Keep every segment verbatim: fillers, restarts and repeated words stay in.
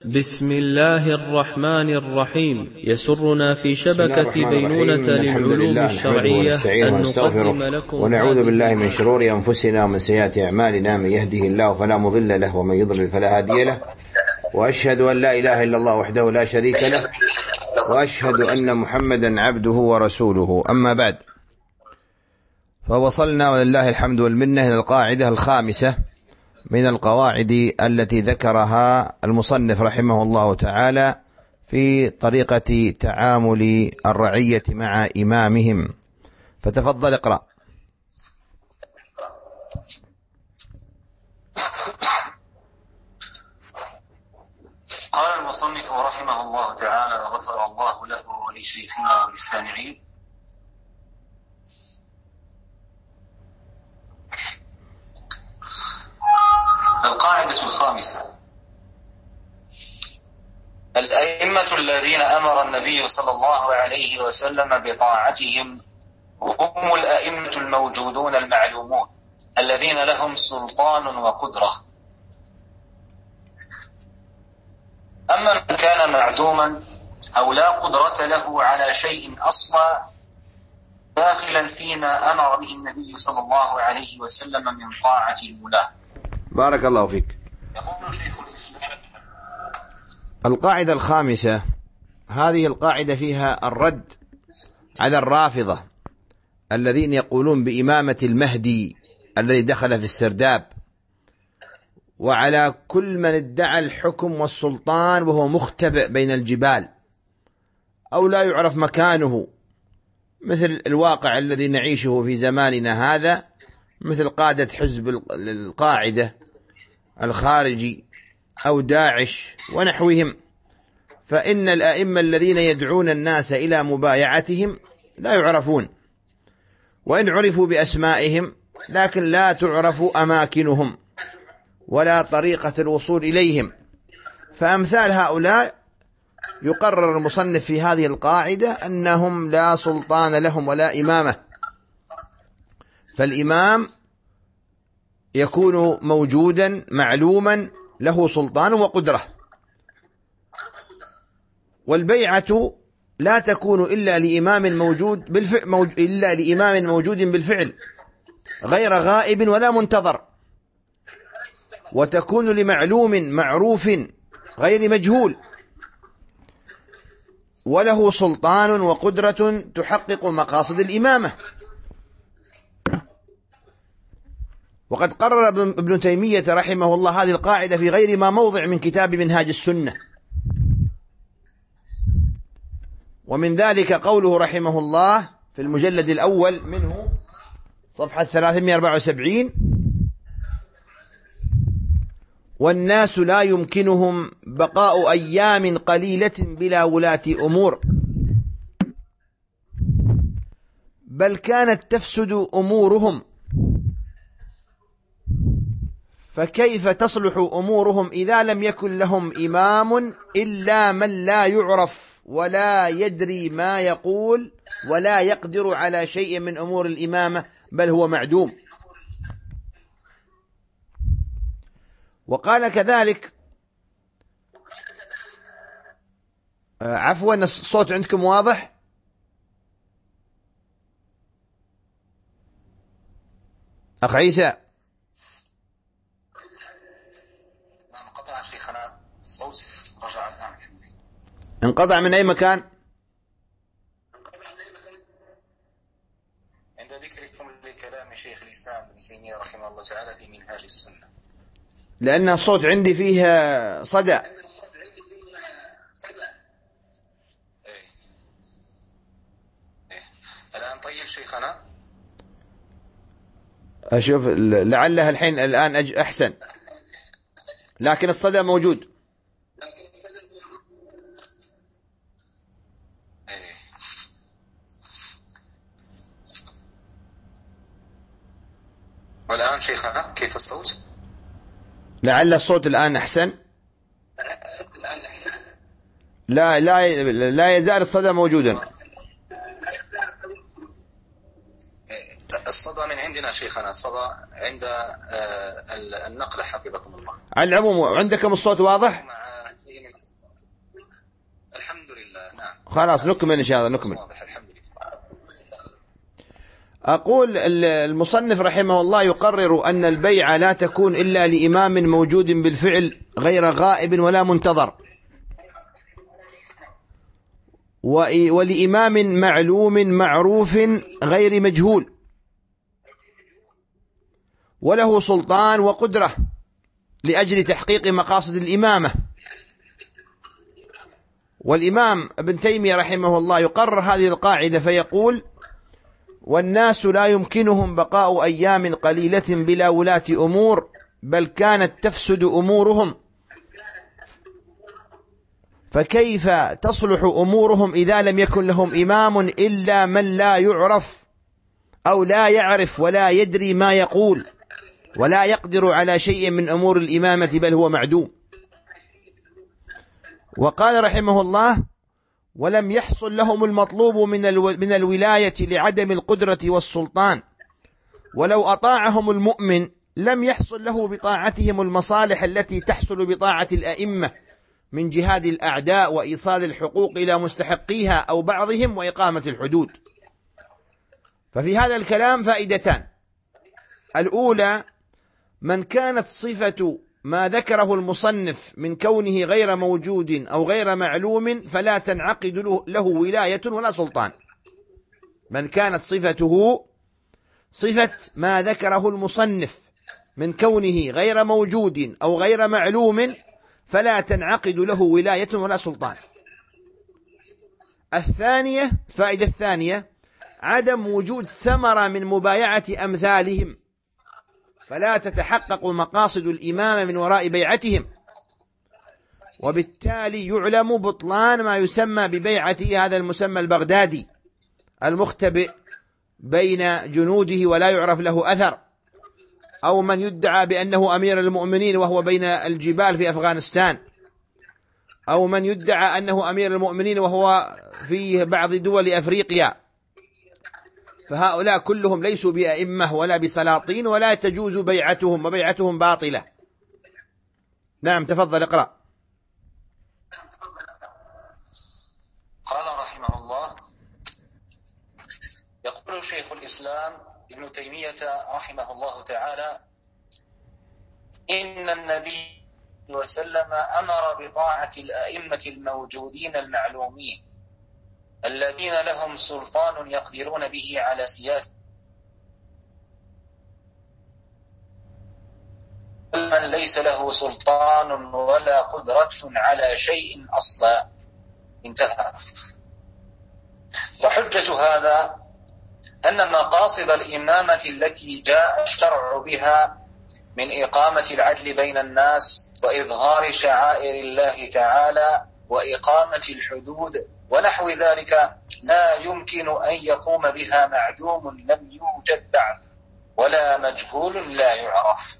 بسم الله الرحمن الرحيم. يسرنا في شبكة بينونة للعلوم الشرعية أن نقدم لكم ونعوذ بالله من شرور أنفسنا ومن سيئات أعمالنا، من يهده الله فلا مضل له ومن يضلل فلا هادي له، وأشهد أن لا إله إلا الله وحده لا شريك له، وأشهد أن محمدا عبده ورسوله. أما بعد، فوصلنا ولله الحمد والمنة إلى القاعدة الخامسة من القواعد التي ذكرها المصنف رحمه الله تعالى في طريقة تعامل الرعية مع إمامهم. فتفضل اقرأ. قال المصنف رحمه الله تعالى وغفر الله له ولشيخنا وللسامعين: القاعدة الخامسة: الأئمة الذين أمر النبي صلى الله عليه وسلم بطاعتهم هم الأئمة الموجودون المعلومون الذين لهم سلطان وقدرة. أما من كان معدوما أو لا قدرة له على شيء أصلا داخلا فيما أمر به النبي صلى الله عليه وسلم من طاعة الولاة. بارك الله فيك. يقول شيخ الإسلام: القاعدة الخامسة، هذه القاعدة فيها الرد على الرافضة الذين يقولون بإمامة المهدي الذي دخل في السرداب، وعلى كل من ادعى الحكم والسلطان وهو مختبئ بين الجبال أو لا يعرف مكانه، مثل الواقع الذي نعيشه في زماننا هذا، مثل قادة حزب القاعدة الخارجي أو داعش ونحوهم. فإن الأئمة الذين يدعون الناس إلى مبايعتهم لا يعرفون، وإن عرفوا بأسمائهم لكن لا تعرف أماكنهم ولا طريقة الوصول إليهم. فأمثال هؤلاء يقرر المصنف في هذه القاعدة أنهم لا سلطان لهم ولا إمامة. فالإمام يكون موجودا معلوما له سلطان وقدرة، والبيعة لا تكون إلا لإمام موجود بالفعل موج... إلا لإمام موجود بالفعل غير غائب ولا منتظر، وتكون لمعلوم معروف غير مجهول وله سلطان وقدرة تحقق مقاصد الإمامة. وقد قرر ابن تيمية رحمه الله هذه القاعدة في غير ما موضع من كتاب منهاج السنة، ومن ذلك قوله رحمه الله في المجلد الأول منه صفحة ثلاثمائة وأربعة وسبعين: والناس لا يمكنهم بقاء أيام قليلة بلا ولاة أمور، بل كانت تفسد أمورهم، فكيف تصلح أمورهم إذا لم يكن لهم إمام إلا من لا يعرف ولا يدري ما يقول ولا يقدر على شيء من أمور الإمامة، بل هو معدوم. وقال كذلك آه عفوا الصوت عندكم واضح؟ أخ عيسى، انقطع شيخنا الصوت، رجع الآن. انقطع من أي مكان؟ عند ذكركم لكلام شيخ الإسلام ابن تيمية رحمه الله تعالى في منهاج السنة، لأن الصوت عندي فيه صدى. إيه. إيه. الآن طيب شيخنا؟ أشوف لعلها الحين الآن أج أحسن، لكن الصدى موجود. إيه. والآن شيخنا كيف الصوت؟ لعل الصوت الآن أحسن. لا لا لا يزال الصدى موجودا. الصدى من عندنا شيخنا، الصدى عند النقل حفظكم الله. على العموم عندكم الصوت واضح؟ الحمد لله. نعم خلاص نكمل إن شاء الله نكمل. أقول المصنف رحمه الله يقرر أن البيعة لا تكون إلا لإمام موجود بالفعل غير غائب ولا منتظر، ولإمام معلوم معروف غير مجهول، وله سلطان وقدرة لأجل تحقيق مقاصد الإمامة. والإمام ابن تيمية رحمه الله يقرر هذه القاعدة فيقول: والناس لا يمكنهم بقاء أيام قليلة بلا ولاة أمور، بل كانت تفسد أمورهم، فكيف تصلح أمورهم إذا لم يكن لهم إمام إلا من لا يعرف أو لا يعرف ولا يدري ما يقول ولا يقدر على شيء من أمور الإمامة بل هو معدوم. وقال رحمه الله: ولم يحصل لهم المطلوب من الولاية لعدم القدرة والسلطان، ولو أطاعهم المؤمن لم يحصل له بطاعتهم المصالح التي تحصل بطاعة الأئمة من جهاد الأعداء وإيصال الحقوق إلى مستحقيها أو بعضهم وإقامة الحدود. ففي هذا الكلام فائدتان: الأولى من كانت صفة ما ذكره المصنف من كونه غير موجود أو غير معلوم فلا تنعقد له ولاية ولا سلطان. من كانت صفته صفة ما ذكره المصنف من كونه غير موجود أو غير معلوم فلا تنعقد له ولاية ولا سلطان. الثانية فائدة الثانية عدم وجود ثمرة من مبايعة أمثالهم، فلا تتحقق مقاصد الإمامة من وراء بيعتهم، وبالتالي يعلم بطلان ما يسمى ببيعته هذا المسمى البغدادي المختبئ بين جنوده ولا يعرف له أثر، أو من يدعى بأنه أمير المؤمنين وهو بين الجبال في أفغانستان، أو من يدعى أنه أمير المؤمنين وهو في بعض دول أفريقيا. فهؤلاء كلهم ليسوا بأئمة ولا بسلاطين ولا تجوز بيعتهم، وبيعتهم باطلة. نعم تفضل اقرأ. قال رحمه الله: يقول شيخ الإسلام ابن تيمية رحمه الله تعالى: إن النبي وسلم أمر بطاعة الأئمة الموجودين المعلومين الذين لهم سلطان يقدرون به على سياسة من ليس له سلطان ولا قدرة على شيء أصلا. انتهى. وحجة هذا أن مقاصد الإمامة التي جاء الشرع بها من إقامة العدل بين الناس وإظهار شعائر الله تعالى وإقامة الحدود ونحو ذلك لا يمكن أن يقوم بها معدوم لم يوجد بعد ولا مجهول لا يعرف،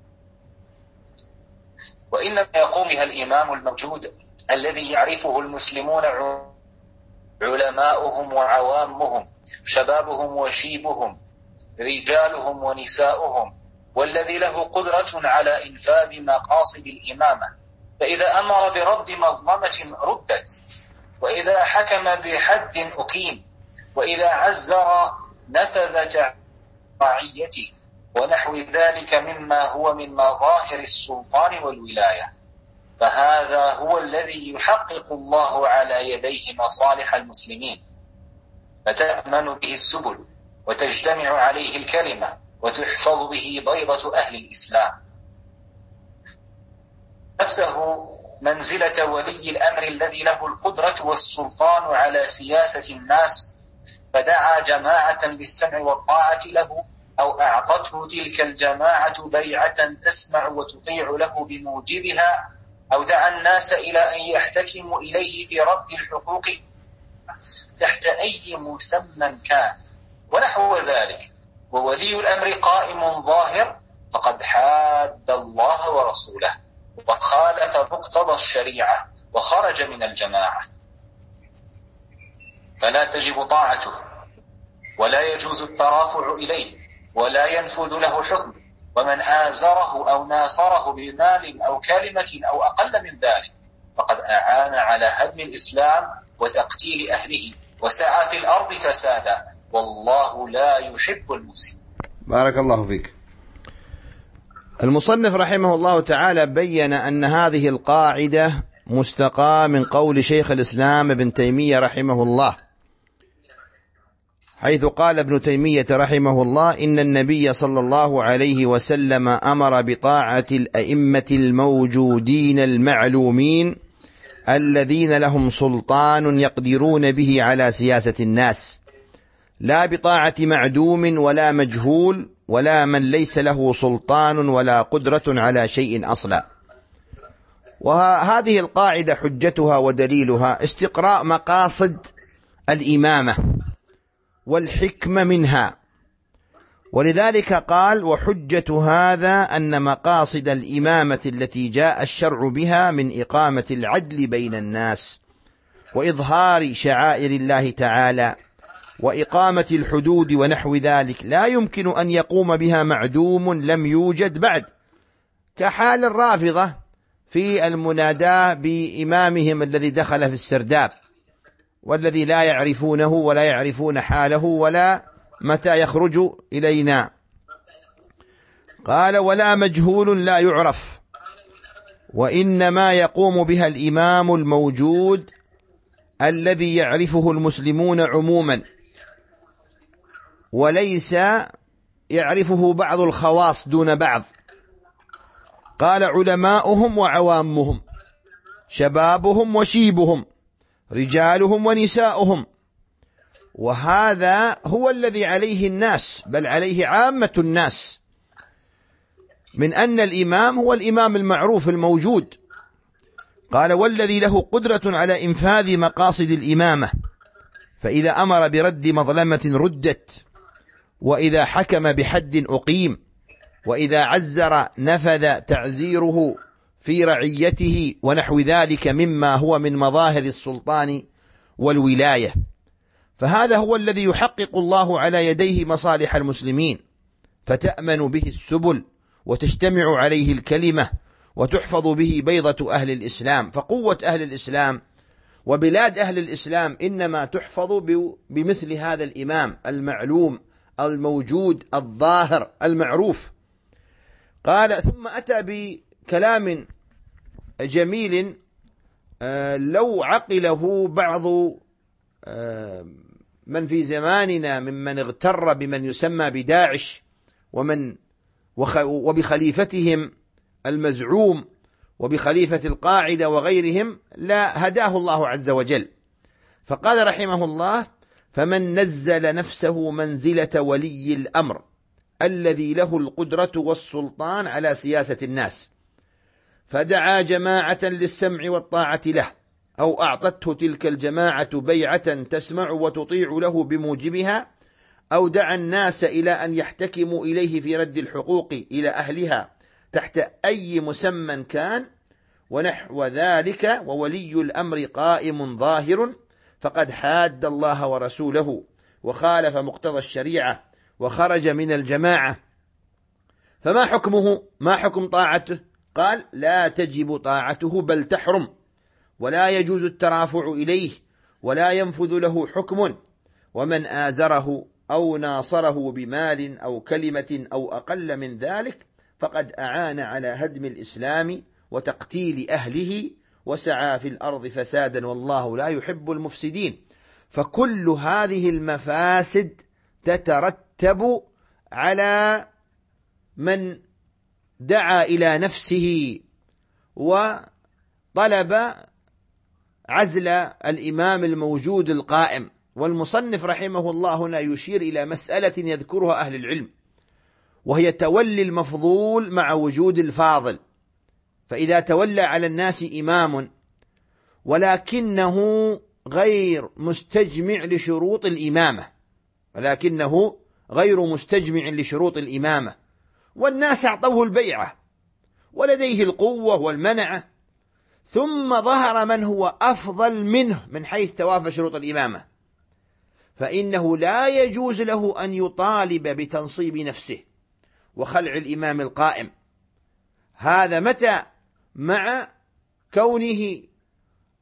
وإنما يقوم بها الإمام الموجود الذي يعرفه المسلمون علماؤهم وعوامهم، شبابهم وشيبهم، رجالهم ونساؤهم، والذي له قدرة على إنفاذ مقاصد الإمامة. فإذا أمر برد مظلمة ردت، وإذا حكم بحد أقيم، وإذا عزر نفذ رعيته، ونحو ذلك مما هو من مظاهر السلطان والولاية. فهذا هو الذي يحقق الله على يديه مصالح المسلمين، فتأمن به السبل وتجتمع عليه الكلمة وتحفظ به بيضة أهل الإسلام. نفسه منزلة ولي الأمر الذي له القدرة والسلطان على سياسة الناس، فدعا جماعة بالسمع والطاعة له، أو أعطته تلك الجماعة بيعة تسمع وتطيع له بموجبها، أو دعا الناس إلى أن يحتكموا إليه في رد الحقوق تحت أي مسمى كان ونحو ذلك. وولي الأمر قائم ظاهر فقد حاد الله ورسوله وخالف مقتضى الشريعة وخرج من الجماعة، فلا تجب طاعته ولا يجوز الترافع إليه ولا ينفذ له حكم. ومن آزره أو ناصره بمال أو كلمة أو أقل من ذلك فقد أعان على هدم الإسلام وتقتيل أهله وسعى في الأرض فسادا، والله لا يحب المفسدين. بارك الله فيك. المصنف رحمه الله تعالى بين أن هذه القاعدة مستقاة من قول شيخ الإسلام ابن تيمية رحمه الله، حيث قال ابن تيمية رحمه الله: إن النبي صلى الله عليه وسلم أمر بطاعة الأئمة الموجودين المعلومين الذين لهم سلطان يقدرون به على سياسة الناس، لا بطاعة معدوم ولا مجهول ولا من ليس له سلطان ولا قدرة على شيء أصلا. وهذه القاعدة حجتها ودليلها استقراء مقاصد الإمامة والحكمة منها، ولذلك قال: وحجة هذا أن مقاصد الإمامة التي جاء الشرع بها من إقامة العدل بين الناس وإظهار شعائر الله تعالى وإقامة الحدود ونحو ذلك لا يمكن أن يقوم بها معدوم لم يوجد بعد، كحال الرافضة في المناداة بإمامهم الذي دخل في السرداب والذي لا يعرفونه ولا يعرفون حاله ولا متى يخرج إلينا. قال: ولا مجهول لا يعرف، وإنما يقوم بها الإمام الموجود الذي يعرفه المسلمون عموما، وليس يعرفه بعض الخواص دون بعض. قال: علماؤهم وعوامهم، شبابهم وشيبهم، رجالهم ونساؤهم. وهذا هو الذي عليه الناس، بل عليه عامة الناس، من أن الإمام هو الإمام المعروف الموجود. قال: والذي له قدرة على إنفاذ مقاصد الإمامة، فإذا أمر برد مظلمة ردت، وإذا حكم بحد أقيم، وإذا عزر نفذ تعزيره في رعيته ونحو ذلك مما هو من مظاهر السلطان والولاية. فهذا هو الذي يحقق الله على يديه مصالح المسلمين، فتأمن به السبل وتجتمع عليه الكلمة وتحفظ به بيضة أهل الإسلام. فقوة أهل الإسلام وبلاد أهل الإسلام إنما تحفظ بمثل هذا الإمام المعلوم الموجود الظاهر المعروف. قال: ثم أتى بكلام جميل لو عقله بعض من في زماننا ممن اغتر بمن يسمى بداعش ومن وبخليفتهم المزعوم وبخليفة القاعدة وغيرهم، لا هداه الله عز وجل. فقال رحمه الله: فمن نزل نفسه منزلة ولي الأمر الذي له القدرة والسلطان على سياسة الناس، فدعا جماعة للسمع والطاعة له، أو أعطته تلك الجماعة بيعة تسمع وتطيع له بموجبها، أو دعا الناس إلى أن يحتكموا إليه في رد الحقوق إلى أهلها تحت أي مسمى كان ونحو ذلك، وولي الأمر قائم ظاهر، فقد حاد الله ورسوله وخالف مقتضى الشريعة وخرج من الجماعة. فما حكمه؟ ما حكم طاعته؟ قال: لا تجب طاعته بل تحرم، ولا يجوز الترافع إليه، ولا ينفذ له حكم، ومن آزره أو ناصره بمال أو كلمة أو أقل من ذلك فقد أعان على هدم الإسلام وتقتيل أهله وسعى في الأرض فسادا، والله لا يحب المفسدين. فكل هذه المفاسد تترتب على من دعا إلى نفسه وطلب عزل الإمام الموجود القائم. والمصنف رحمه الله هنا يشير إلى مسألة يذكرها أهل العلم، وهي تولي المفضول مع وجود الفاضل. فإذا تولى على الناس إمام ولكنه غير مستجمع لشروط الإمامة ولكنه غير مستجمع لشروط الإمامة والناس أعطوه البيعة ولديه القوة والمنعة، ثم ظهر من هو أفضل منه من حيث توافى شروط الإمامة، فإنه لا يجوز له أن يطالب بتنصيب نفسه وخلع الإمام القائم. هذا متى؟ مع كونه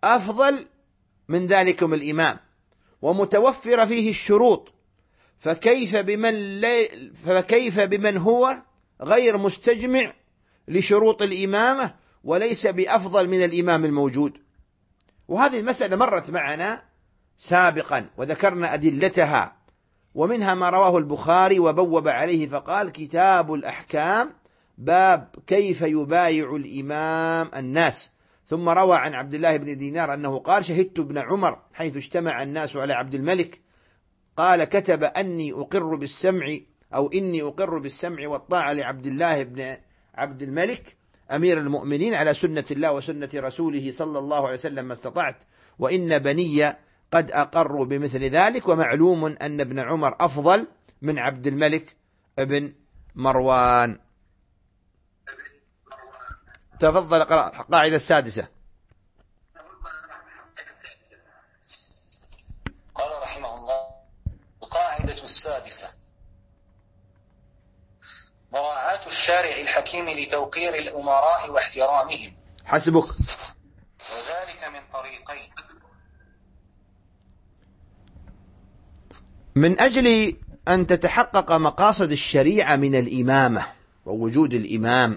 أفضل من ذلكم الإمام ومتوفر فيه الشروط، فكيف بمن, لي فكيف بمن هو غير مستجمع لشروط الإمامة وليس بأفضل من الإمام الموجود؟ وهذه المسألة مرت معنا سابقا وذكرنا أدلتها، ومنها ما رواه البخاري وبوب عليه فقال: كتاب الأحكام باب كيف يبايع الإمام الناس. ثم روى عن عبد الله بن دينار أنه قال: شهدت ابن عمر حيث اجتمع الناس على عبد الملك، قال: كتب أني أقر بالسمع أو إني أقر بالسمع والطاعة لعبد الله بن عبد الملك أمير المؤمنين على سنة الله وسنة رسوله صلى الله عليه وسلم ما استطعت، وإن بني قد أقروا بمثل ذلك، ومعلوم أن ابن عمر أفضل من عبد الملك ابن مروان. تفضل اقرأ القاعدة السادسة. قال رحمه الله: القاعدة السادسة: مراعاة الشارع الحكيم لتوقير الأمراء واحترامهم. حسبك. وذلك من طريقين: من أجل أن تتحقق مقاصد الشريعة من الإمامة ووجود الإمام،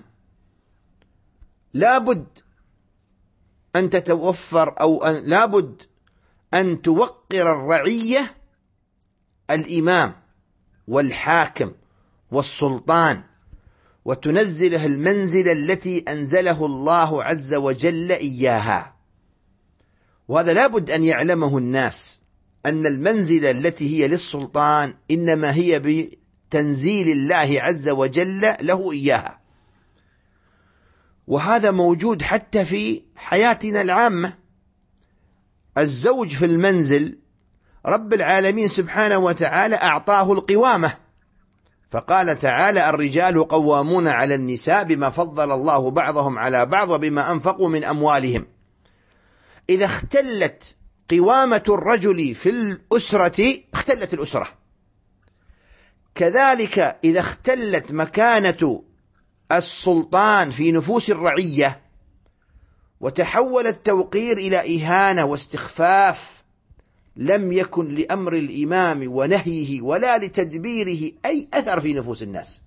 لابد أن تتوفر أو أن لابد أن توقر الرعية الإمام والحاكم والسلطان، وتنزله المنزلة التي أنزله الله عز وجل إياها. وهذا لابد أن يعلمه الناس، أن المنزلة التي هي للسلطان إنما هي بتنزيل الله عز وجل له إياها. وهذا موجود حتى في حياتنا العامة. الزوج في المنزل رب العالمين سبحانه وتعالى أعطاه القوامة، فقال تعالى: الرجال قوامون على النساء بما فضل الله بعضهم على بعض وبما أنفقوا من أموالهم. إذا اختلت قوامة الرجل في الأسرة اختلت الأسرة. كذلك إذا اختلت مكانة السلطان في نفوس الرعية وتحول التوقير إلى إهانة واستخفاف، لم يكن لأمر الإمام ونهيه ولا لتدبيره أي أثر في نفوس الناس،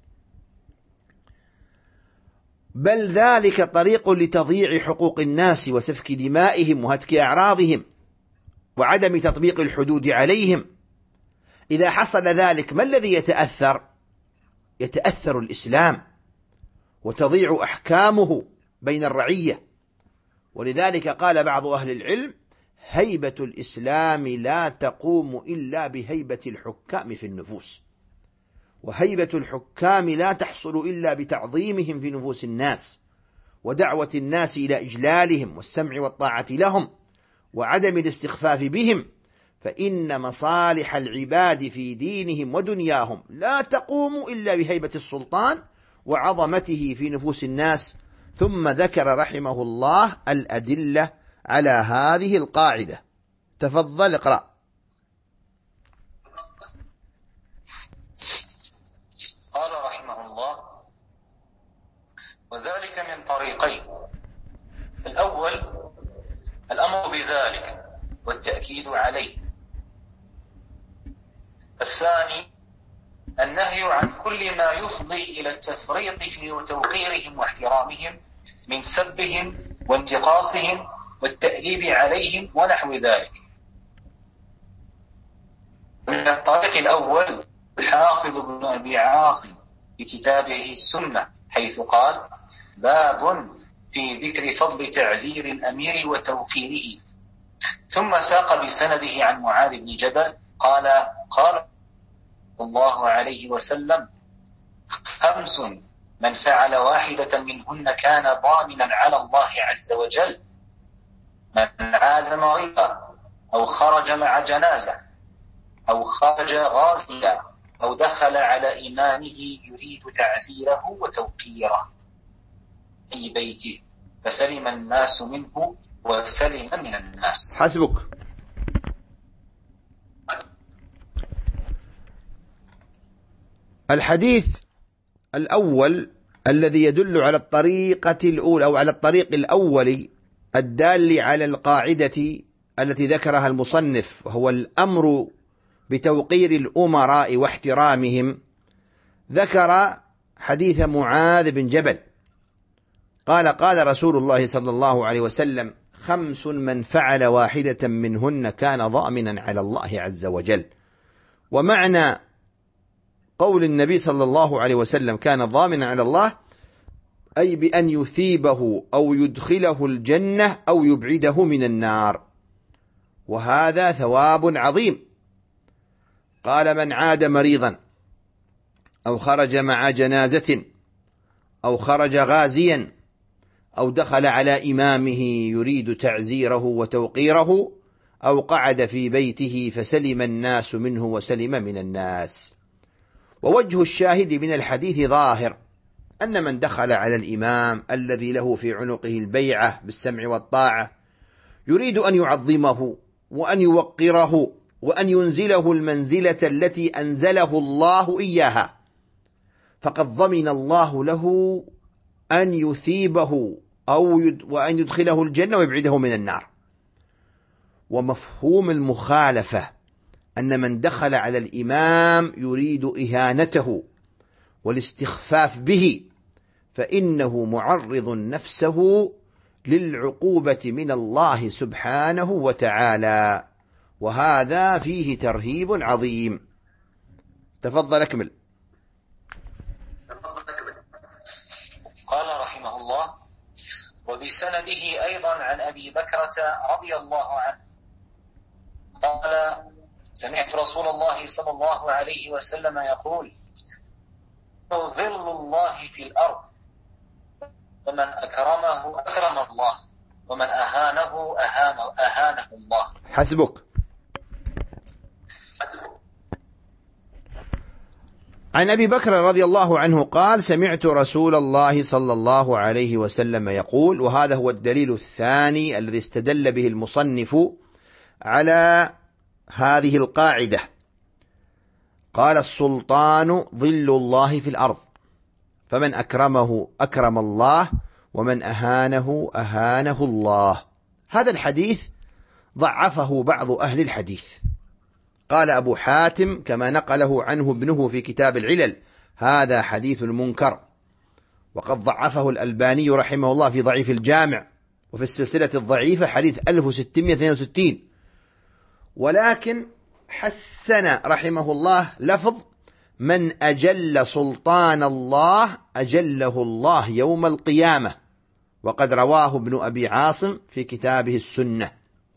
بل ذلك طريق لتضييع حقوق الناس وسفك دمائهم وهتك أعراضهم وعدم تطبيق الحدود عليهم. إذا حصل ذلك ما الذي يتأثر؟ يتأثر الإسلام وتضيع أحكامه بين الرعية. ولذلك قال بعض أهل العلم: هيبة الإسلام لا تقوم إلا بهيبة الحكام في النفوس، وهيبة الحكام لا تحصل إلا بتعظيمهم في نفوس الناس ودعوة الناس إلى إجلالهم والسمع والطاعة لهم وعدم الاستخفاف بهم، فإن مصالح العباد في دينهم ودنياهم لا تقوم إلا بهيبة السلطان وعظمته في نفوس الناس. ثم ذكر رحمه الله الأدلة على هذه القاعدة. تفضل اقرأ. قال رحمه الله: وذلك من طريقين: الأول الأمر بذلك والتأكيد عليه، الثاني النهي عن كل ما يفضي إلى التفريط في توقيرهم واحترامهم من سبهم وانتقاصهم والتأديب عليهم ونحو ذلك. من الطريق الأول الحافظ بن أبي عاصم في كتابه السنة حيث قال: باب في ذكر فضل تعزير الأمير وتوقيره، ثم ساق بسنده عن معاذ بن جبل قال: قال الله عليه وسلم: خمس من فعل واحدة منهن كان ضامنا على الله عز وجل: من عاد مريضا أو خرج مع جنازة أو خرج غازيا أو دخل على إمامه يريد تعزيره وتوقيره في بيته فسلم الناس منه وسلم من الناس. حسبك. الحديث الأول الذي يدل على الطريقة الأولى أو على الطريق الأول الدال على القاعدة التي ذكرها المصنف، وهو الأمر بتوقير الأمراء واحترامهم، ذكر حديث معاذ بن جبل قال قال رسول الله صلى الله عليه وسلم: خمس من فعل واحدة منهن كان ضامنا على الله عز وجل. ومعنى قول النبي صلى الله عليه وسلم كان ضامنا على الله أي بأن يثيبه أو يدخله الجنة أو يبعده من النار، وهذا ثواب عظيم. قال: من عاد مريضا أو خرج مع جنازة أو خرج غازيا أو دخل على إمامه يريد تعزيره وتوقيره أو قعد في بيته فسلم الناس منه وسلم من الناس. ووجه الشاهد من الحديث ظاهر أن من دخل على الإمام الذي له في عنقه البيعة بالسمع والطاعة يريد أن يعظمه وأن يوقره وأن ينزله المنزلة التي أنزله الله إياها، فقد ضمن الله له أن يثيبه أو يد وأن يدخله الجنة ويبعده من النار. ومفهوم المخالفة أن من دخل على الإمام يريد إهانته والاستخفاف به فإنه معرض نفسه للعقوبة من الله سبحانه وتعالى، وهذا فيه ترهيب عظيم. تفضل أكمل. قال رحمه الله: وبسنده أيضا عن أبي بكرة رضي الله عنه قال: سمعت رسول الله صلى الله عليه وسلم يقول: ظل الله في الأرض، ومن أكرمه أكرم الله، ومن أهانه أهان أهانه الله. حسبك. عن أبي بكر رضي الله عنه قال: سمعت رسول الله صلى الله عليه وسلم يقول. وهذا هو الدليل الثاني الذي استدل به المصنف على هذه القاعدة. قال: السلطان ظل الله في الأرض، فمن أكرمه أكرم الله، ومن أهانه أهانه الله. هذا الحديث ضعفه بعض أهل الحديث. قال أبو حاتم كما نقله عنه ابنه في كتاب العلل: هذا حديث المنكر. وقد ضعفه الألباني رحمه الله في ضعيف الجامع، وفي السلسلة الضعيفة حديث ألف وستمائة واثنين وستين. ولكن حسن رحمه الله لفظ: من أجل سلطان الله أجله الله يوم القيامة، وقد رواه ابن أبي عاصم في كتابه السنة.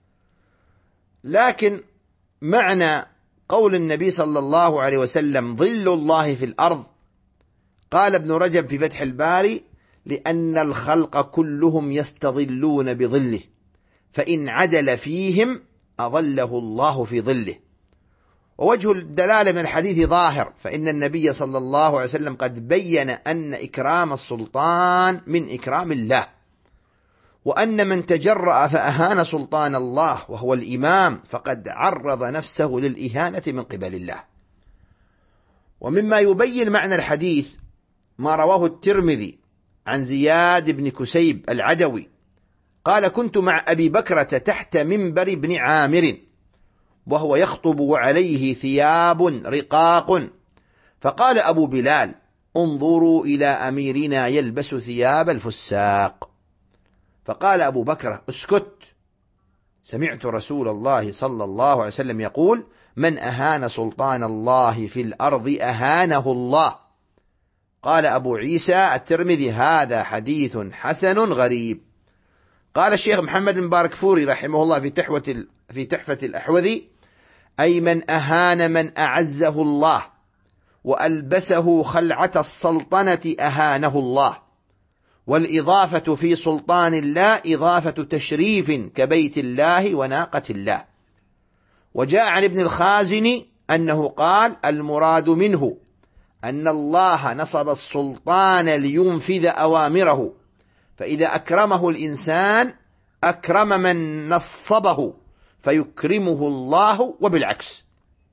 لكن معنى قول النبي صلى الله عليه وسلم ظل الله في الأرض، قال ابن رجب في فتح الباري: لأن الخلق كلهم يستظلون بظله، فإن عدل فيهم أظله الله في ظله. ووجه الدلالة من الحديث ظاهر، فإن النبي صلى الله عليه وسلم قد بين أن إكرام السلطان من إكرام الله، وأن من تجرأ فأهان سلطان الله وهو الإمام فقد عرض نفسه للإهانة من قبل الله. ومما يبين معنى الحديث ما رواه الترمذي عن زياد بن كسيب العدوي قال: كنت مع أبي بكرة تحت منبر ابن عامر وهو يخطب وعليه ثياب رقاق، فقال أبو بلال: انظروا إلى أميرنا يلبس ثياب الفساق. فقال أبو بكر: اسكت، سمعت رسول الله صلى الله عليه وسلم يقول: من أهان سلطان الله في الأرض أهانه الله. قال أبو عيسى الترمذي: هذا حديث حسن غريب. قال الشيخ محمد بن بارك فوري رحمه الله في تحفة في تحفة الأحوذي: أي من أهان من أعزه الله وألبسه خلعة السلطنة أهانه الله. والإضافة في سلطان الله إضافة تشريف كبيت الله وناقة الله. وجاء عن ابن الخازن أنه قال: المراد منه أن الله نصب السلطان لينفذ أوامره، فإذا أكرمه الإنسان أكرم من نصبه فيكرمه الله، وبالعكس.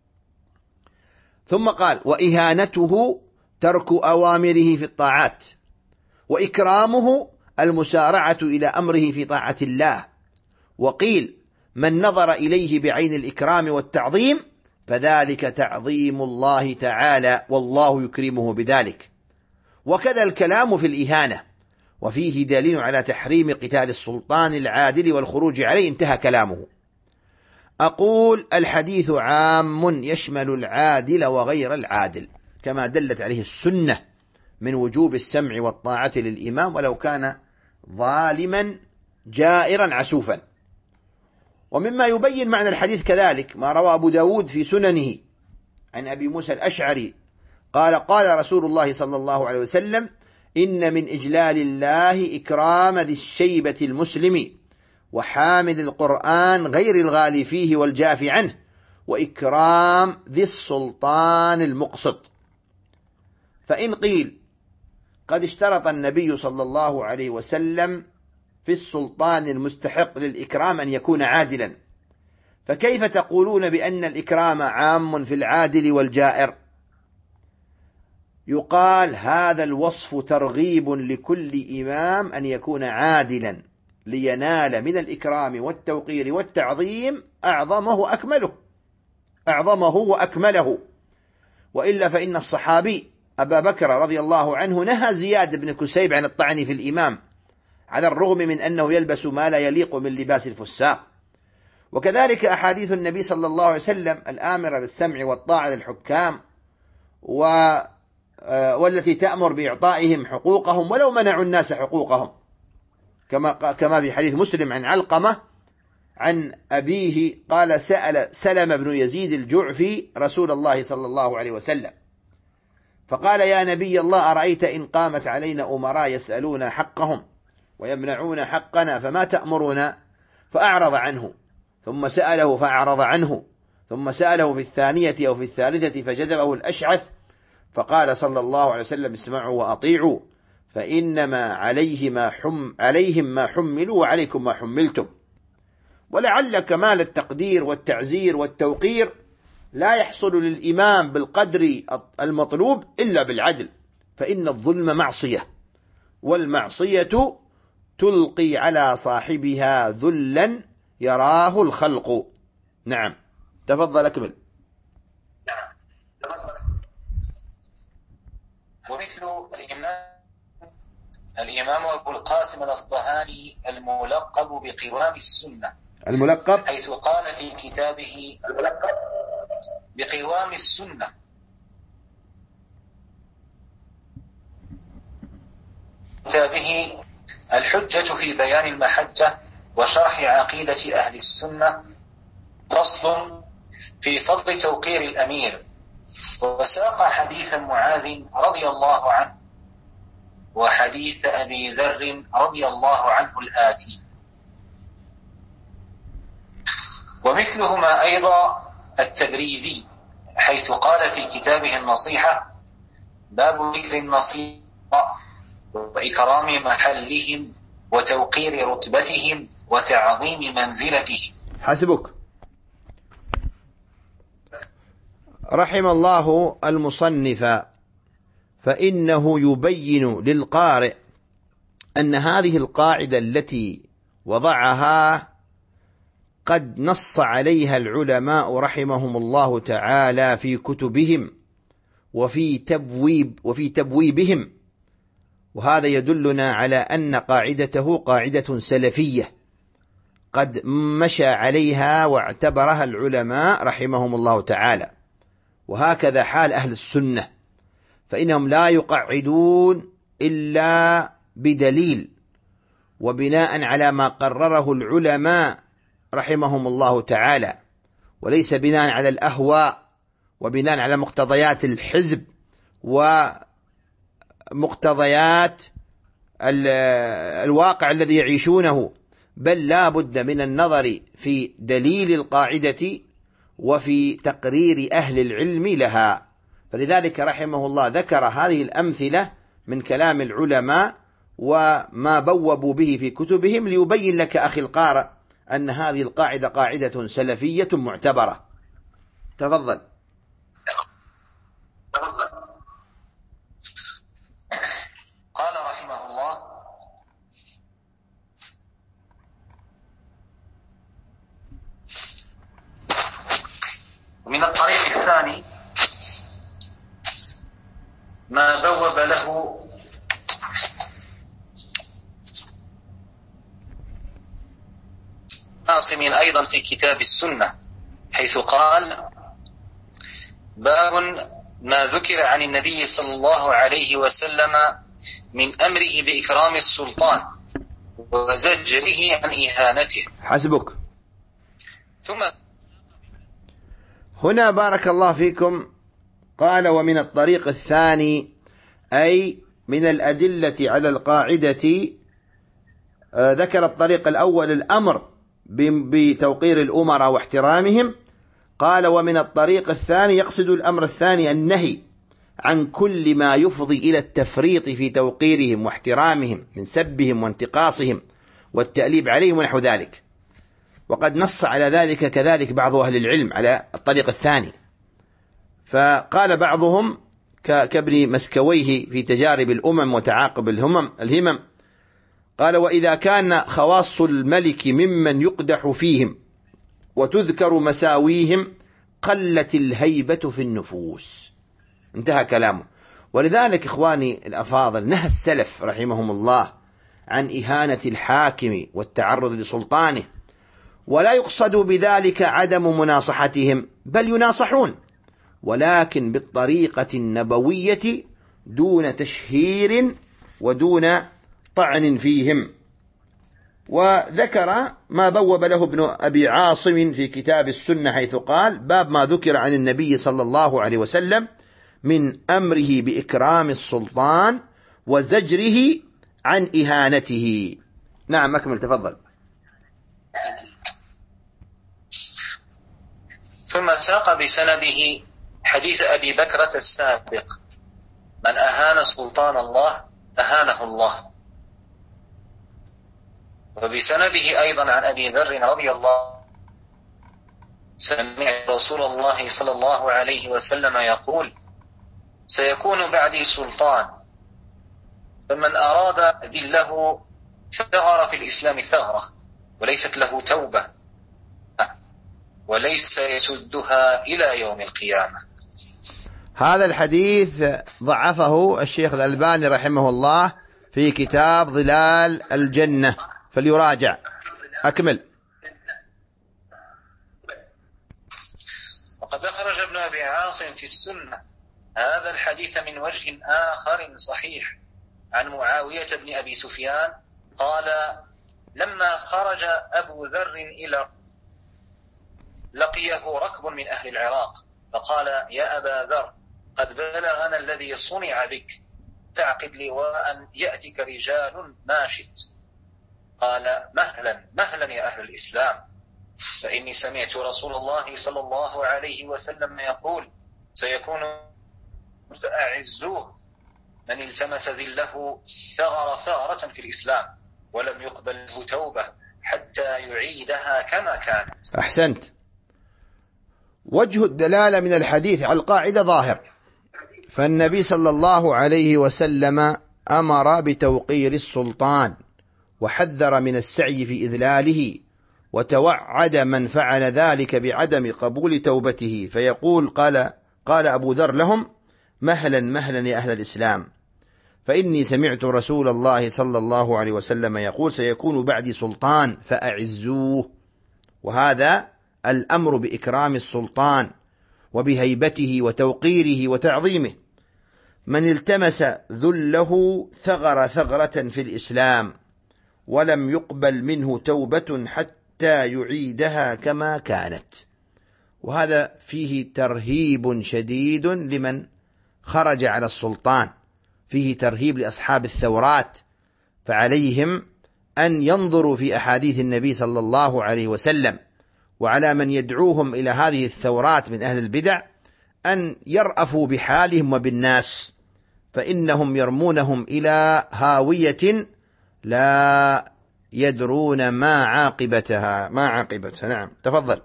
ثم قال: وإهانته ترك أوامره في الطاعات، وإكرامه المسارعة إلى أمره في طاعة الله. وقيل من نظر إليه بعين الإكرام والتعظيم فذلك تعظيم الله تعالى والله يكرمه بذلك. وكذا الكلام في الإهانة، وفيه دليل على تحريم قتال السلطان العادل والخروج عليه. انتهى كلامه. أقول الحديث عام يشمل العادل وغير العادل كما دلت عليه السنة من وجوب السمع والطاعة للإمام ولو كان ظالما جائرا عسوفا. ومما يبين معنى الحديث كذلك ما روى أبو داود في سننه عن أبي موسى الأشعري قال قال رسول الله صلى الله عليه وسلم إن من إجلال الله إكرام ذي الشيبة المسلم وحامل القرآن غير الغالي فيه والجافي عنه وإكرام ذي السلطان المقسط. فإن قيل قد اشترط النبي صلى الله عليه وسلم في السلطان المستحق للإكرام أن يكون عادلا، فكيف تقولون بأن الإكرام عام في العادل والجائر؟ يقال هذا الوصف ترغيب لكل إمام أن يكون عادلا لينال من الإكرام والتوقير والتعظيم أعظمه وأكمله أعظمه وأكمله. وإلا فإن الصحابي أبا بكر رضي الله عنه نهى زياد بن كسيب عن الطعن في الإمام على الرغم من أنه يلبس ما لا يليق من لباس الفساق. وكذلك أحاديث النبي صلى الله عليه وسلم الآمرة بالسمع والطاعة للحكام و والتي تأمر بإعطائهم حقوقهم ولو منعوا الناس حقوقهم، كما كما في حديث مسلم عن علقمة عن أبيه قال سأل سلم بن يزيد الجعفي رسول الله صلى الله عليه وسلم فقال يا نبي الله أرأيت إن قامت علينا أمراء يسألون حقهم ويمنعون حقنا فما تأمرنا؟ فأعرض عنه ثم سأله فأعرض عنه ثم سأله في الثانية أو في الثالثة فجذبه الأشعث فقال صلى الله عليه وسلم اسمعوا وأطيعوا فإنما عليه ما حم عليهم ما حملوا وعليكم ما حملتم. ولعل كمال التقدير والتعزير والتوقير لا يحصل للإمام بالقدر المطلوب إلا بالعدل، فإن الظلم معصية والمعصية تلقي على صاحبها ذلا يراه الخلق. نعم تفضل أكمل. ومثل الإمام الإمام أبو القاسم الأصبهاني الملقب بقوام السنة الملقب حيث قال في كتابه بقوام السنة كتابه الحجة في بيان المحجة وشرح عقيدة أهل السنة فصل في فضل توقير الأمير، وساق حديث معاذ رضي الله عنه وحديث أبي ذر رضي الله عنه الآتي. ومثلهما أيضا التبريزي حيث قال في كتابه النصيحة باب ذكر النصيحة وإكرام محلهم وتوقير رتبتهم وتعظيم منزلتهم. حسبك. رحم الله المصنف، فإنه يبين للقارئ أن هذه القاعدة التي وضعها قد نص عليها العلماء رحمهم الله تعالى في كتبهم وفي تبويب وفي تبويبهم، وهذا يدلنا على أن قاعدته قاعدة سلفية قد مشى عليها واعتبرها العلماء رحمهم الله تعالى. وهكذا حال أهل السنة، فإنهم لا يقعدون إلا بدليل وبناء على ما قرره العلماء رحمهم الله تعالى، وليس بناء على الأهواء وبناء على مقتضيات الحزب ومقتضيات الواقع الذي يعيشونه، بل لا بد من النظر في دليل القاعدة وفي تقرير أهل العلم لها. فلذلك رحمه الله ذكر هذه الأمثلة من كلام العلماء وما بوبوا به في كتبهم ليبين لك أخي القارئ أن هذه القاعدة قاعدة سلفية معتبرة. تفضل. قال رحمه الله ومن الطريق الثاني ما بوب له عاصم أيضا في كتاب السنة، حيث قال: باب ما ذكر عن النبي صلى الله عليه وسلم من أمره بإكرام السلطان وزجره عن إهانته. حسبك. ثم هنا بارك الله فيكم قال: ومن الطريق الثاني، أي من الأدلة على القاعدة. آه ذكر الطريق الأول الأمر بتوقير الأمراء واحترامهم، قال: ومن الطريق الثاني، يقصد الأمر الثاني النهي عن كل ما يفضي إلى التفريط في توقيرهم واحترامهم من سبهم وانتقاصهم والتأليب عليهم ونحو ذلك. وقد نص على ذلك كذلك بعض أهل العلم على الطريق الثاني، فقال بعضهم كابن مسكويه في تجارب الأمم وتعاقب الهمم الهمم قال: وإذا كان خواص الملك ممن يقدح فيهم وتذكر مساويهم قلت الهيبة في النفوس. انتهى كلامه. ولذلك إخواني الأفاضل، نهى السلف رحمهم الله عن إهانة الحاكم والتعرض لسلطانه، ولا يقصد بذلك عدم مناصحتهم، بل يناصحون، ولكن بالطريقة النبوية دون تشهير ودون طعن فيهم. وذكر ما بوب له ابن أبي عاصم في كتاب السنة، حيث قال: باب ما ذكر عن النبي صلى الله عليه وسلم من أمره بإكرام السلطان وزجره عن إهانته. نعم، أكمل، تفضل. ثم ساق بسنده حديث أبي بكرة السابق: من أهان سلطان الله أهانه الله. وبسنده أيضا عن أبي ذر رضي الله: سمعت رسول الله صلى الله عليه وسلم يقول: سيكون بعدي سلطان، فمن أراد ذله ثغر في الإسلام ثغرة وليست له توبة، وليس يسدها إلى يوم القيامة. هذا الحديث ضعفه الشيخ الألباني رحمه الله في كتاب ظلال الجنة، فليراجع. أكمل. وقد أخرج ابن أبي عاصم في السنة هذا الحديث من وجه آخر صحيح عن معاوية بن أبي سفيان قال: لما خرج أبو ذر إلى لقيه ركب من أهل العراق، فقال: يا أبا ذر، قد بلغنا الذي صنع بك، تعقد لواء يأتيك رجال ما شئت. قال: مهلا مهلا يا أهل الإسلام، فإني سمعت رسول الله صلى الله عليه وسلم يقول: سيكون فأعزوه، من التمس ذله ثغر ثغرة في الإسلام ولم يقبل له توبة حتى يعيدها كما كانت. أحسنت. وجه الدلالة من الحديث على القاعدة ظاهر، فالنبي صلى الله عليه وسلم أمر بتوقير السلطان وحذر من السعي في إذلاله، وتوعد من فعل ذلك بعدم قبول توبته، فيقول: قال, قال أبو ذر لهم: مهلا مهلا يا أهل الإسلام، فإني سمعت رسول الله صلى الله عليه وسلم يقول: سيكون بعدي سلطان فأعزوه. وهذا الأمر بإكرام السلطان وبهيبته وتوقيره وتعظيمه. من التمس ذله ثغر ثغرة في الإسلام ولم يقبل منه توبة حتى يعيدها كما كانت. وهذا فيه ترهيب شديد لمن خرج على السلطان، فيه ترهيب لأصحاب الثورات، فعليهم أن ينظروا في أحاديث النبي صلى الله عليه وسلم، وعلى من يدعوهم إلى هذه الثورات من أهل البدع أن يرأفوا بحالهم وبالناس، فإنهم يرمونهم إلى هاوية لا يدرون ما عاقبتها ما عاقبتها. نعم، تفضل.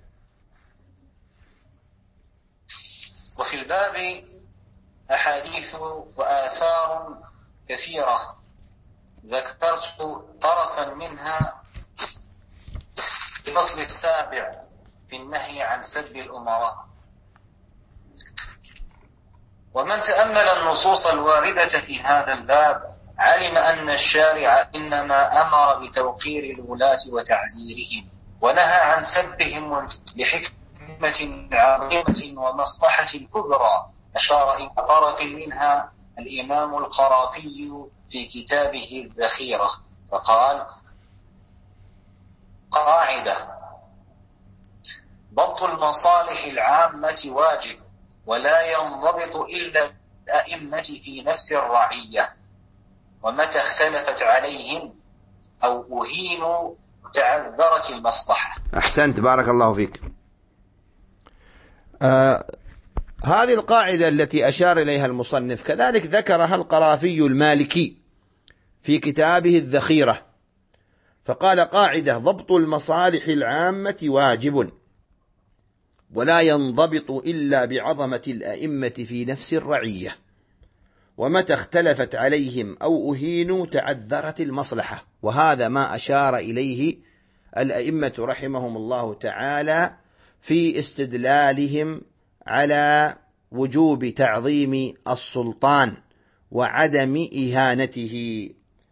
وفي الباب أحاديث وآثار كثيرة، ذكرت طرفا منها في الفصل السابع في النهي عن سب الأمراء. ومن تأمل النصوص الواردة في هذا الباب علم أن الشارع إنما أمر بتوقير الولاة وتعزيرهم، ونهى عن سبهم لحكمة عظيمة ومصلحة كبرى أشار إلى طرف منها الإمام القرافي في كتابه الذخيرة فقال: قاعدة: ضبط المصالح العامة واجب، ولا ينضبط إلا الأئمة في نفس الرعية، ومتى اختلفت عليهم أو أهينوا تعذرت المصلحة. أحسنت، بارك الله فيك. آه هذه القاعدة التي أشار إليها المصنف كذلك ذكرها القرافي المالكي في كتابه الذخيرة، فقال: قاعدة: ضبط المصالح العامة واجب، ولا ينضبط إلا بعظمة الأئمة في نفس الرعية، ومتى اختلفت عليهم أو أهينوا تعذرت المصلحة. وهذا ما أشار إليه الأئمة رحمهم الله تعالى في استدلالهم على وجوب تعظيم السلطان وعدم إهانته.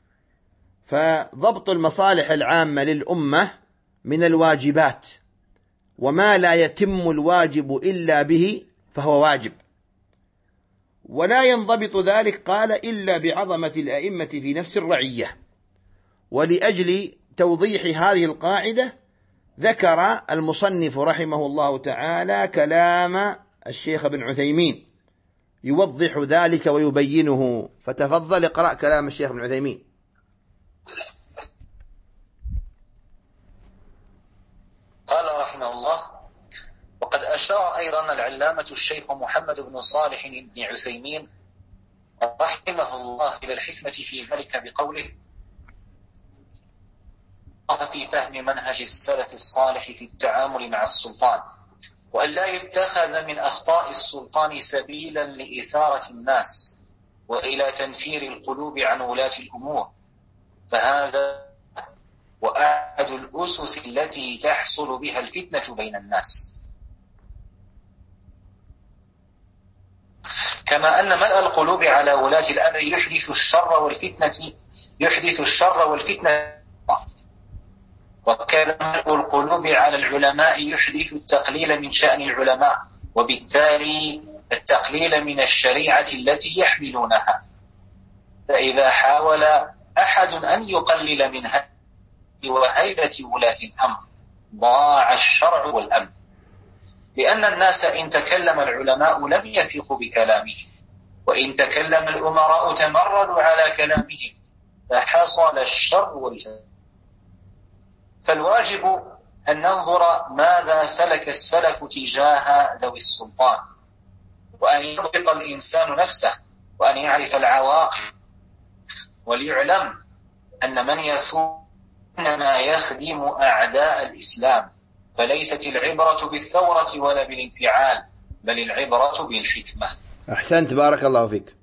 فضبط المصالح العامة للأمة من الواجبات، وما لا يتم الواجب إلا به فهو واجب، ولا ينضبط ذلك قال إلا بعظمة الأئمة في نفس الرعية. ولأجل توضيح هذه القاعدة ذكر المصنف رحمه الله تعالى كلام الشيخ ابن عثيمين يوضح ذلك ويبينه، فتفضل اقرأ كلام الشيخ ابن عثيمين. قال رحمه الله: وقد أشار أيضا العلامة الشيخ محمد بن صالح بن عثيمين رحمه الله إلى الحكمة في ذلك بقوله: في فهم منهج السلف الصالح في التعامل مع السلطان، وأن لا يتخذ من أخطاء السلطان سبيلا لإثارة الناس وإلى تنفير القلوب عن ولاة الأمور، فهذا وأحد الأسس التي تحصل بها الفتنة بين الناس. كما أن ملء القلوب على ولاة الأمر يحدث الشر والفتنة يحدث الشر والفتنة وكان ملء القلوب على العلماء يحدث التقليل من شأن العلماء، وبالتالي التقليل من الشريعة التي يحملونها. فإذا حاول أحد أن يقلل من وهيبة ولاة الأمر ضاع الشرع والأمن، لأن الناس إن تكلم العلماء لم يثقوا بكلامهم، وإن تكلم الأمراء تمردوا على كلامهم، فحصل الشر والجهل. فالواجب أن ننظر ماذا سلك السلف تجاه ذوي السلطان، وأن يضبط الإنسان نفسه، وأن يعرف العواقب، وليعلم أن من يثور إنما يخدم أعداء الإسلام، فليست العبرة بالثورة ولا بالانفعال، بل العبرة بالحكمة. أحسنت، بارك الله فيك.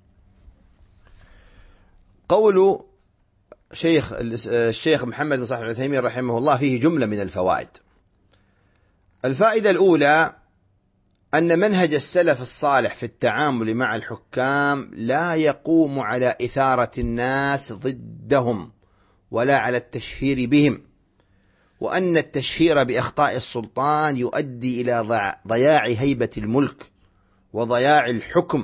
قول شيخ الشيخ محمد بن صالح العثيمين رحمه الله فيه جملة من الفوائد. الفائدة الأولى أن منهج السلف الصالح في التعامل مع الحكام لا يقوم على إثارة الناس ضدهم ولا على التشهير بهم، وأن التشهير بأخطاء السلطان يؤدي إلى ضياع هيبة الملك وضياع الحكم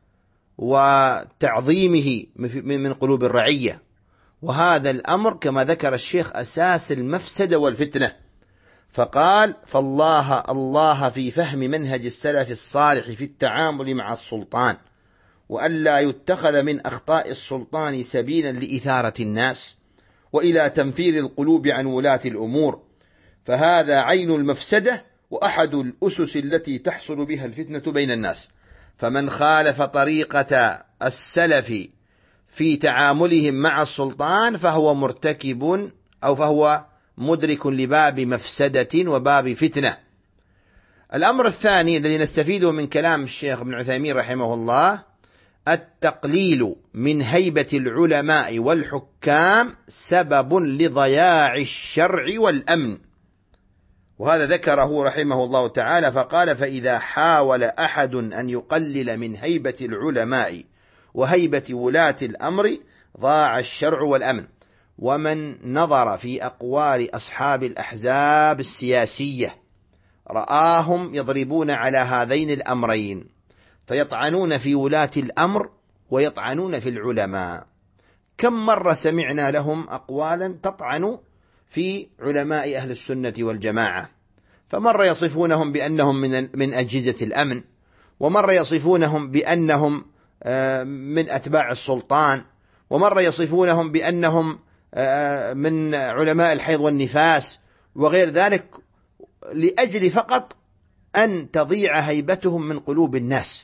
وتعظيمه من قلوب الرعية، وهذا الأمر كما ذكر الشيخ أساس المفسدة والفتنة. فقال: فالله الله في فهم منهج السلف الصالح في التعامل مع السلطان، وأن لا يتخذ من أخطاء السلطان سبيلا لإثارة الناس وإلى تنفير القلوب عن ولاة الأمور، فهذا عين المفسدة وأحد الأسس التي تحصل بها الفتنة بين الناس. فمن خالف طريقة السلف في تعاملهم مع السلطان فهو مرتكب أو فهو مدرك لباب مفسدة وباب فتنة. الأمر الثاني الذي نستفيده من كلام الشيخ ابن عثيمين رحمه الله: التقليل من هيبة العلماء والحكام سبب لضياع الشرع والأمن. وهذا ذكره رحمه الله تعالى فقال: فإذا حاول أحد أن يقلل من هيبة العلماء وهيبة ولاة الأمر ضاع الشرع والأمن. ومن نظر في أقوال أصحاب الأحزاب السياسية رآهم يضربون على هذين الأمرين، فيطعنون في ولاة الأمر ويطعنون في العلماء. كم مرة سمعنا لهم أقوالا تطعن في علماء أهل السنة والجماعة، فمرة يصفونهم بأنهم من من أجهزة الأمن، ومرة يصفونهم بأنهم من أتباع السلطان، ومرة يصفونهم بأنهم من علماء الحيض والنفاس وغير ذلك، لأجل فقط أن تضيع هيبتهم من قلوب الناس.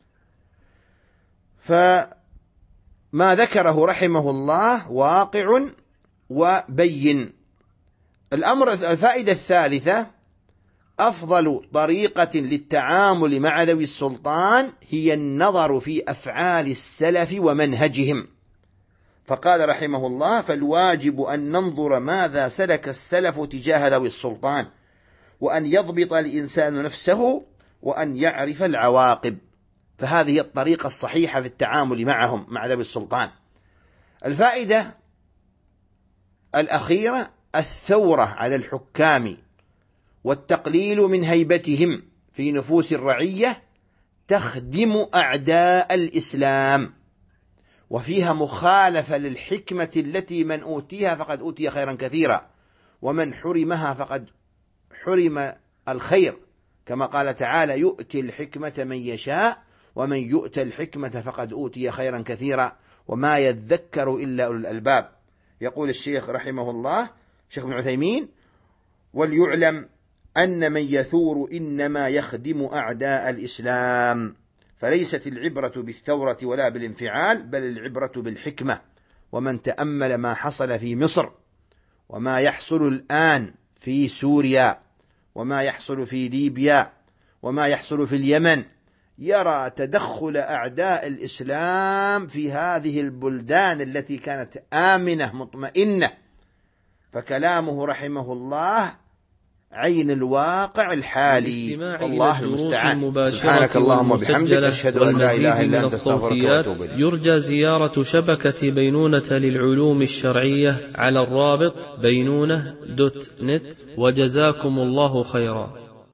فما ذكره رحمه الله واقع وبين. الأمر الفائدة الثالثة: أفضل طريقة للتعامل مع ذوي السلطان هي النظر في أفعال السلف ومنهجهم. فقال رحمه الله: فالواجب أن ننظر ماذا سلك السلف تجاه ذوي السلطان، وأن يضبط الإنسان نفسه، وأن يعرف العواقب. فهذه هي الطريقة الصحيحة في التعامل معهم مع ذوي السلطان. الفائدة الأخيرة: الثورة على الحكام والتقليل من هيبتهم في نفوس الرعية تخدم أعداء الإسلام، وفيها مخالفة للحكمة التي من أوتيها فقد أوتي خيرا كثيرا، ومن حرمها فقد حرم الخير، كما قال تعالى: يؤتي الحكمة من يشاء ومن يؤت الحكمة فقد أوتي خيرا كثيرا وما يذكر إلا أولو الألباب. يقول الشيخ رحمه الله الشيخ ابن عثيمين: وليعلم أن من يثور إنما يخدم أعداء الإسلام، فليست العبرة بالثورة ولا بالانفعال، بل العبرة بالحكمة. ومن تأمل ما حصل في مصر وما يحصل الآن في سوريا وما يحصل في ليبيا وما يحصل في اليمن يرى تدخل أعداء الإسلام في هذه البلدان التي كانت آمنة مطمئنة. فكلامه رحمه الله عين الواقع الحالي، والله المستعان. سبحانك اللهم وبحمدك، أشهد أن لا إله إلا أنت، استغفرك وأتوب إليك. يرجى زيارة شبكة بينونة للعلوم الشرعية على الرابط بينونة دوت نت، وجزاكم الله خيرا.